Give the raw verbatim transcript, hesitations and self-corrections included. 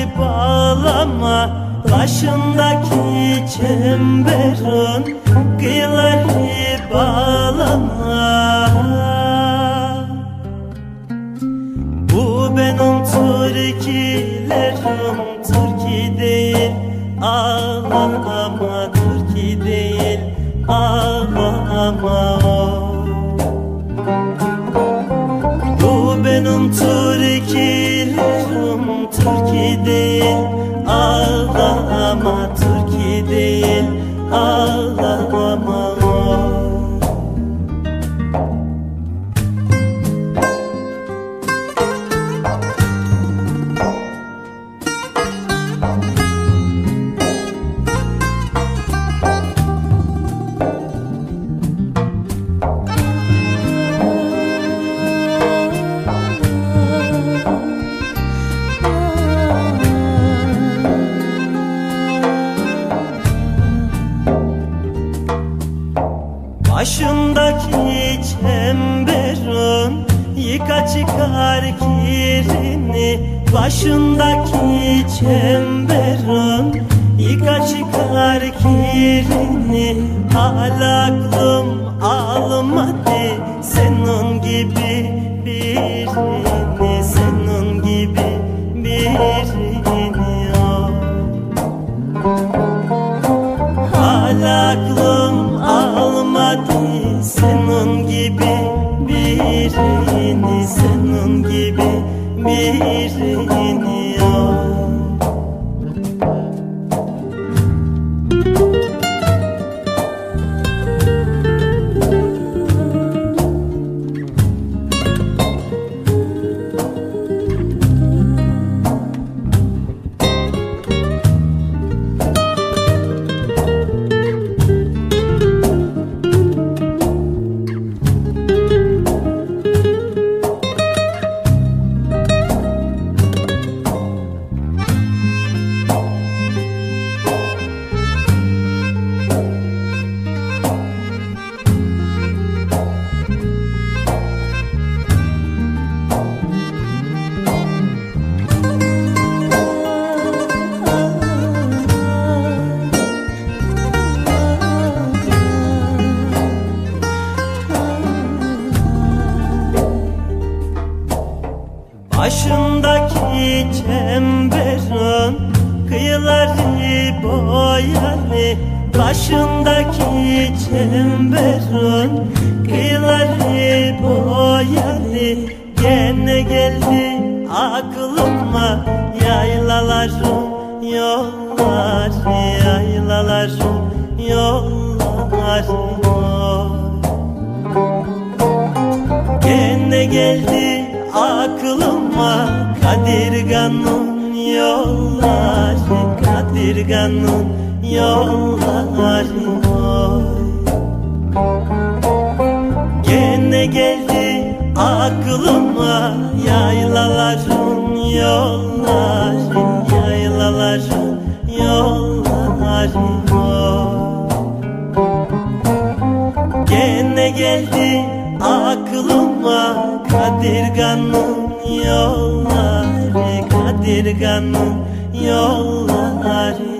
bağlama, başındaki çemberin kıyıları bağlama. Bu benim türkülerim, türkü değil ağlama, türkü değil ağlama. Bu benim türkülerim, türkü değil ağlama, türkü değil ağlama. Başındaki çemberin yıka çıkar kirini, başındaki çemberin yıka çıkar kirini. Hala aklım almadı senin gibi birini, senin gibi birini. Hala aklım almadı senin gibi birini, senin gibi birini. Başındaki çemberin kıyıları boyalı, başındaki çemberin kıyıları boyalı. Gene geldi aklıma yaylaların yolları, yaylaların yolları. Gene geldi aklıma Kadirgan'ın yolları, Kadirgan'ın yolları. Gene geldi aklıma yaylaların yolları, yaylaların yolları. Gene geldi aklıma Kadirgan'ın yolları, Kadirgan'ın yolları.